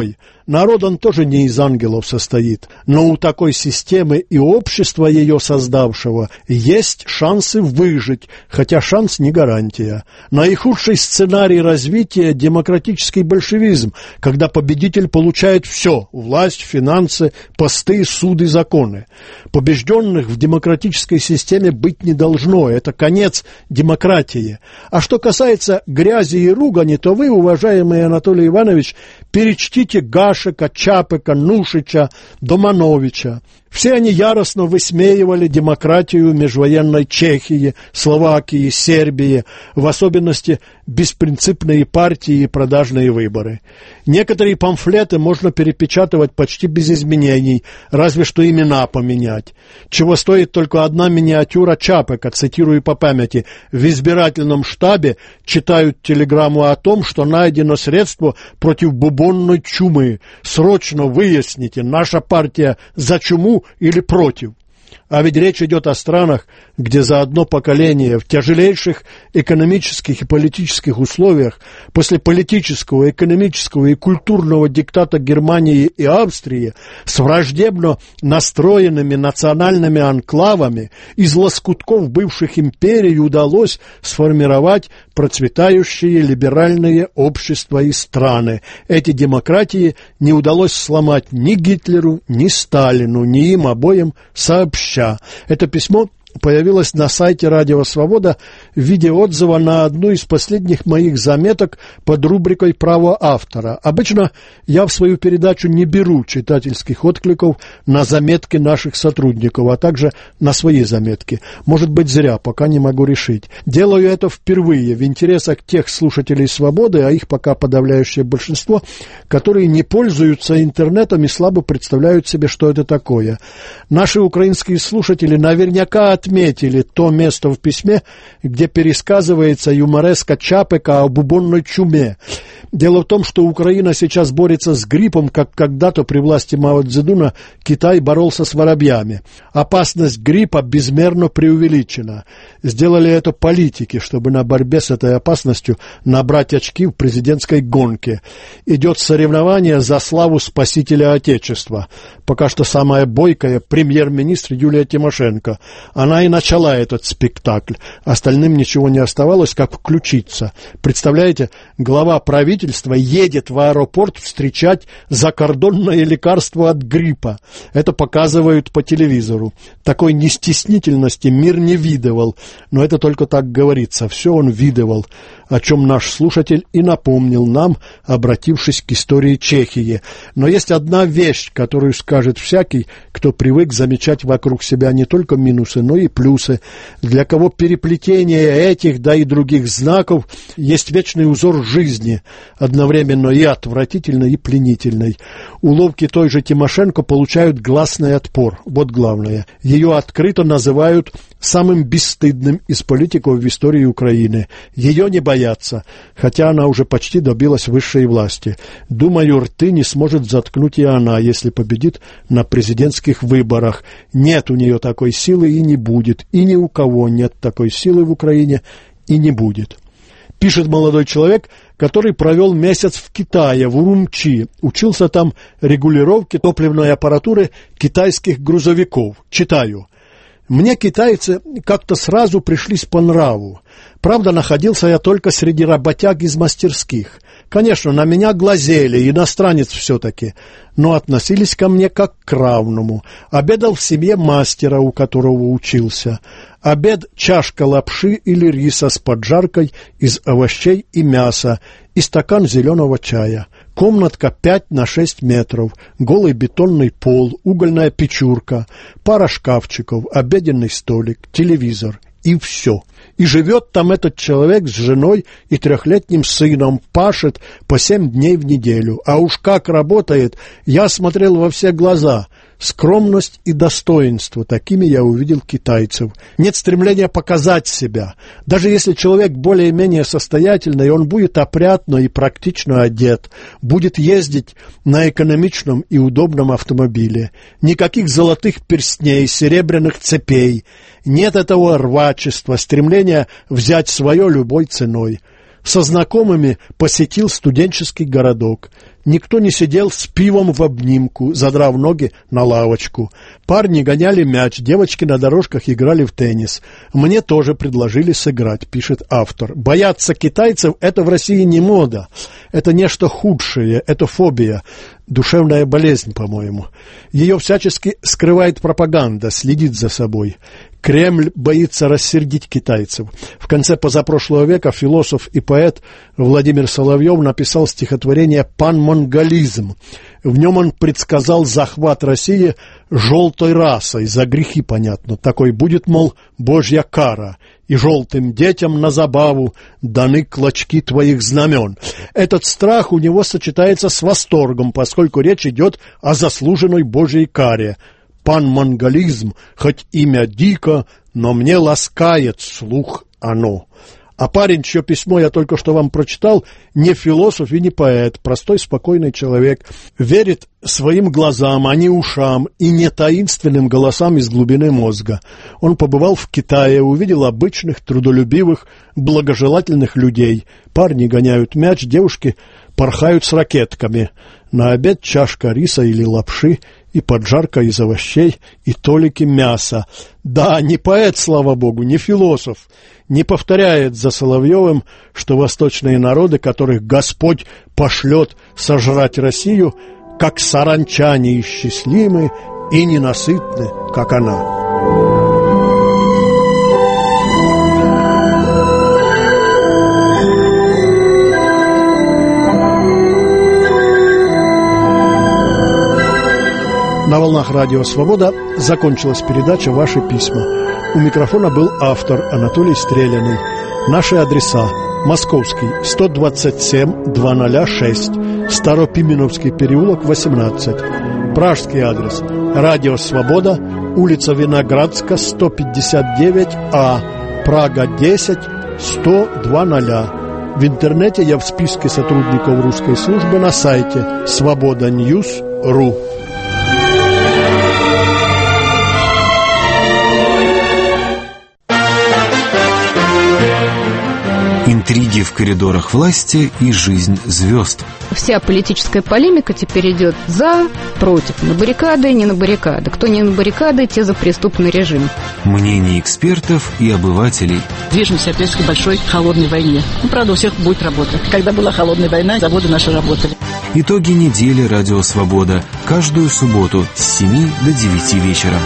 Народ он тоже не из ангелов состоит, но у такой системы и общества ее создавшего есть шансы выжить, хотя шанс не гарантия. Наихудший сценарий развития – демократический большевизм, когда победитель получает все – власть, финансы, посты, суды, законы. Побежденных в демократической системе быть не должно, это конец демократии. А что касается грязи и ругани, то вы, уважаемый Анатолий Иванович, перечтите Гашека, Чапека, Нушича, Домановича. Все они яростно высмеивали демократию межвоенной Чехии, Словакии, Сербии, в особенности беспринципные партии и продажные выборы. Некоторые памфлеты можно перепечатывать почти без изменений, разве что имена поменять. Чего стоит только одна миниатюра Чапека, цитирую по памяти: «В избирательном штабе читают телеграмму о том, что найдено средство против бубонной чумы. Срочно выясните, наша партия за чуму или против». А ведь речь идет о странах, где за одно поколение в тяжелейших экономических и политических условиях после политического, экономического и культурного диктата Германии и Австрии с враждебно настроенными национальными анклавами из лоскутков бывших империй удалось сформировать процветающие либеральные общества и страны. Эти демократии не удалось сломать ни Гитлеру, ни Сталину, ни им обоим сообща. Это письмо появилась на сайте «Радио Свобода» в виде отзыва на одну из последних моих заметок под рубрикой «Право автора». Обычно я в свою передачу не беру читательских откликов на заметки наших сотрудников, а также на свои заметки. Может быть, зря, пока не могу решить. Делаю это впервые в интересах тех слушателей «Свободы», а их пока подавляющее большинство, которые не пользуются интернетом и слабо представляют себе, что это такое. Наши украинские слушатели наверняка отметили то место в письме, где пересказывается юмореска Чапека о бубонной чуме. Дело в том, что Украина сейчас борется с гриппом, как когда-то при власти Мао Цзэдуна Китай боролся с воробьями. Опасность гриппа безмерно преувеличена. Сделали это политики, чтобы на борьбе с этой опасностью набрать очки в президентской гонке. Идет соревнование за славу спасителя Отечества. Пока что самая бойкая премьер-министр Юлия Тимошенко. Она и начала этот спектакль. Остальным ничего не оставалось, как включиться. Представляете, глава правительства едет в аэропорт встречать закордонное лекарство от гриппа. Это показывают по телевизору. Такой нестеснительности мир не видывал. Но это только так говорится. Все он видывал, о чем наш слушатель и напомнил нам, обратившись к истории Чехии. Но есть одна вещь, которую скажет всякий, кто привык замечать вокруг себя не только минусы, но и плюсы, для кого переплетение этих, да и других знаков есть вечный узор жизни, одновременно и отвратительный, и пленительный. Уловки той же Тимошенко получают гласный отпор. Вот главное. Ее открыто называют самым бесстыдным из политиков в истории Украины. Ее не боятся, хотя она уже почти добилась высшей власти. Думаю, рты не сможет заткнуть и она, если победит на президентских выборах. Нет у нее такой силы и не будет. И ни у кого нет такой силы в Украине и не будет. Пишет молодой человек, который провел месяц в Китае, в Урумчи. Учился там регулировке топливной аппаратуры китайских грузовиков. Читаю. Мне китайцы как-то сразу пришлись по нраву. Правда, находился я только среди работяг из мастерских. Конечно, на меня глазели, иностранец все-таки, но относились ко мне как к равному. Обедал в семье мастера, у которого учился. Обед – чашка лапши или риса с поджаркой из овощей и мяса и стакан зеленого чая. Комнатка 5 на 6 метров, голый бетонный пол, угольная печурка, пара шкафчиков, обеденный столик, телевизор и все. И живет там этот человек с женой и 3-летним сыном, пашет по 7 дней в неделю. А уж как работает, я смотрел во все глаза. Скромность и достоинство, такими я увидел китайцев. Нет стремления показать себя. Даже если человек более-менее состоятельный, он будет опрятно и практично одет, будет ездить на экономичном и удобном автомобиле. Никаких золотых перстней, серебряных цепей. Нет этого рвачества, стремления взять свое любой ценой. Со знакомыми посетил студенческий городок. Никто не сидел с пивом в обнимку, задрав ноги на лавочку. Парни гоняли мяч, девочки на дорожках играли в теннис. Мне тоже предложили сыграть, пишет автор. Бояться китайцев – это в России не мода. Это нечто худшее, это фобия. Душевная болезнь, по-моему. Ее всячески скрывает пропаганда, следит за собой. Кремль боится рассердить китайцев. В конце позапрошлого века философ и поэт Владимир Соловьев написал стихотворение «Панмонголизм». В нем он предсказал захват России желтой расой, за грехи, понятно. Такой будет, мол, божья кара, и желтым детям на забаву даны клочки твоих знамен. Этот страх у него сочетается с восторгом, поскольку речь идет о заслуженной божьей каре. Панмонголизм, хоть имя дико, но мне ласкает слух оно. А парень, чье письмо я только что вам прочитал, не философ и не поэт, простой спокойный человек, верит своим глазам, а не ушам, и не таинственным голосам из глубины мозга. Он побывал в Китае, увидел обычных, трудолюбивых, благожелательных людей. Парни гоняют мяч, девушки порхают с ракетками. На обед чашка риса или лапши, и поджарка из овощей, и толики мяса. Да, не поэт, слава богу, не философ, не повторяет за Соловьевым, что восточные народы, которых Господь пошлет сожрать Россию, как саранча неисчислимы и ненасытны, как она. На волнах Радио Свобода закончилась передача «Ваши письма». У микрофона был автор Анатолий Стреляный. Наши адреса: Московский, 127-206, Старопименовский переулок, 18. Пражский адрес: Радио Свобода, улица Виноградска, 159А, Прага, 10, 100-00. В интернете я в списке сотрудников русской службы на сайте svoboda.news.ru. Интриги в коридорах власти и жизнь звезд. Вся политическая полемика теперь идет за, против, на баррикады, не на баррикады. Кто не на баррикады, те за преступный режим. Мнения экспертов и обывателей. Движемся опять к большой холодной войне. Правда, у всех будет работа. Когда была холодная война, заводы наши работали. Итоги недели «Радио Свобода». Каждую субботу с 7 до 9 вечера.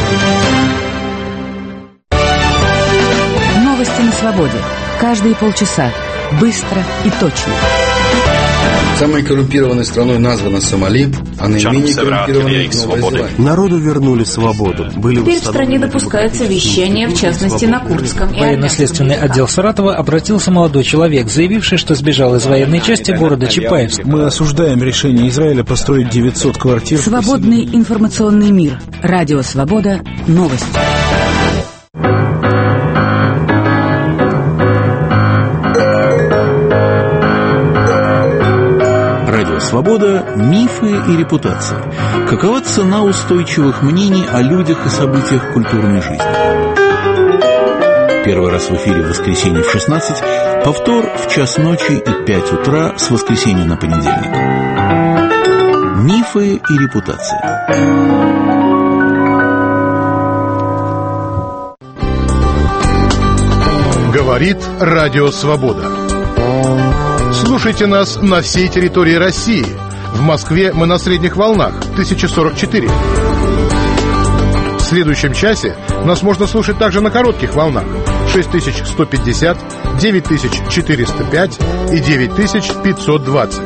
Новости на свободе. Каждые полчаса. Быстро и точно. Самой коррумпированной страной названа Сомали, а наименее коррумпированной Новая Зеландия. Народу вернули свободу. Теперь в стране допускается вещание, в частности, на курдском. Военно-следственный отдел Саратова обратился молодой человек, заявивший, что сбежал из военной части города Чапаевск. Мы осуждаем решение Израиля построить 900 квартир. Свободный информационный мир. Радио Свобода. Новости. Свобода, мифы и репутация. Какова цена устойчивых мнений о людях и событиях культурной жизни? Первый раз в эфире в воскресенье в 16, повтор в час ночи и 5 утра с воскресенья на понедельник. Мифы и репутация. Говорит Радио Свобода. Слушайте нас на всей территории России. В Москве мы на средних волнах 1044. В следующем часе нас можно слушать также на коротких волнах 6150, 9405 и 9520.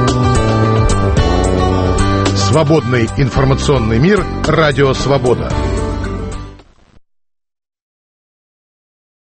Свободный информационный мир. Радио Свобода.